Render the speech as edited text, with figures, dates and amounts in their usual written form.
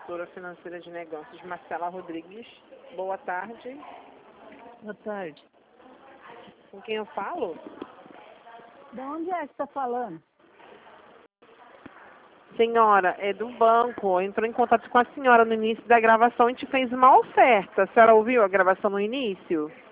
consultora financeira de negócios, Marcela Rodrigues. Boa tarde. Boa tarde. Com quem eu falo? De onde é que está falando? Senhora, é do banco. Entrou em contato com a senhora no início da gravação e te fez uma oferta. A senhora ouviu a gravação no início?